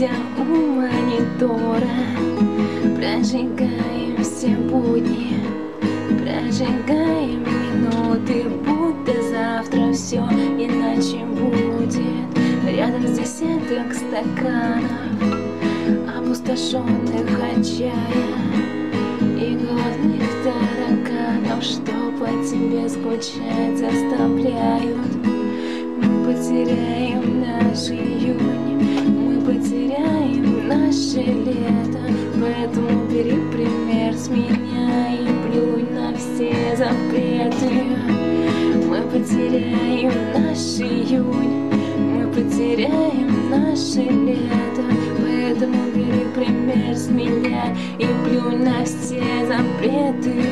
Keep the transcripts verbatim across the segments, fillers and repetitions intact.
сидя у монитора, прожигаем все будни, прожигаем минуты, будто завтра все иначе будет. Рядом с десяток стаканов, опустошенных от чая и голодных тараканов, что по тебе скучать заставляют. Мы потеряем наш июнь, мы потеряем наше лето, поэтому бери пример с меня и плюнь на все запреты. Мы потеряем наш июнь, мы потеряем наше лето, поэтому бери пример с меня и плюнь на все запреты.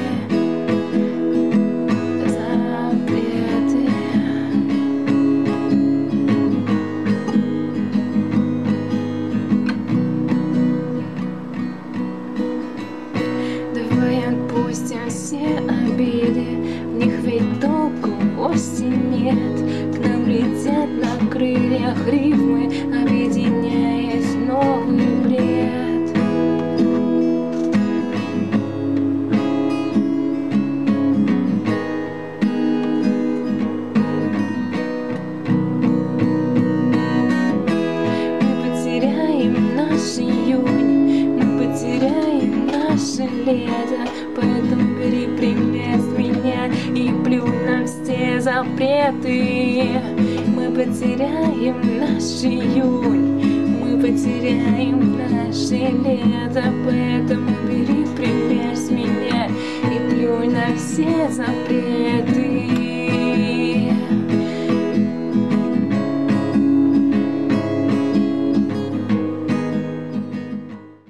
Отпустим все обиды, в них ведь толку вовсе нет. К нам летят на крыльях рифмы, объединяясь в новый бред. Мы потеряем наш июнь, мы потеряем наше лето, поэтому бери пример с меня и плюнь на все запреты. Мы потеряем наш июнь, мы потеряем наше лето, поэтому бери пример с меня и плюнь на все запреты.